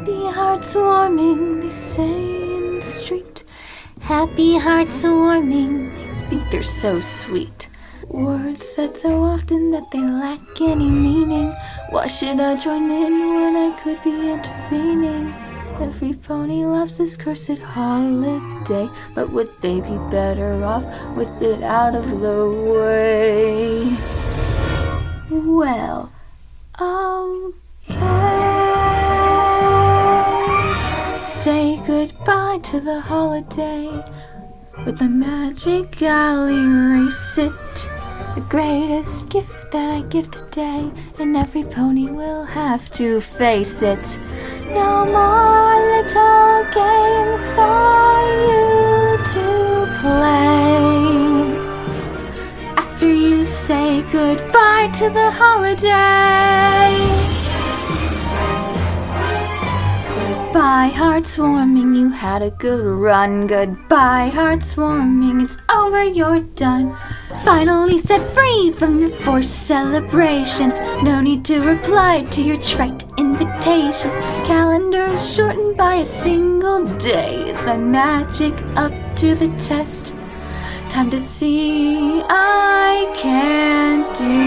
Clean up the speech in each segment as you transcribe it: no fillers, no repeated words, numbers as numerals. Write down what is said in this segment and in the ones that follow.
Happy hearts warming, they say in the street. Happy hearts warming, they think they're so sweet. Words said so often that they lack any meaning. Why should I join in when I could be intervening? Every pony loves this cursed holiday, but would they be better off with it out of the way? Well, okay. Say goodbye to the holiday. With my magic I'll erase it. The greatest gift that I give today, and every pony will have to face it. No more little games for you to play after you say goodbye to the holiday. Goodbye, hearts warming, you had a good run. Goodbye, hearts warming, it's over, you're done. Finally set free from your forced celebrations. No need to reply to your trite invitations. Calendars shortened by a single day. Is my magic up to the test? Time to see I can't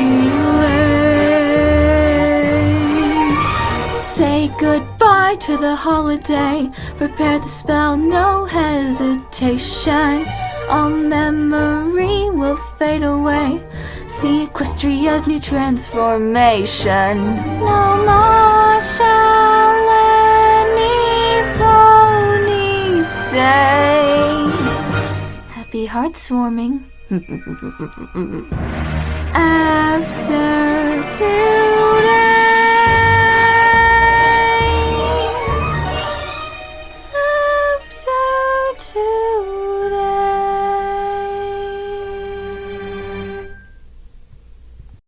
delay. Say goodbye to the holiday. Prepare the spell, no hesitation. All memory will fade away. See Equestria's new transformation. No more shall any pony say happy hearts warming after today.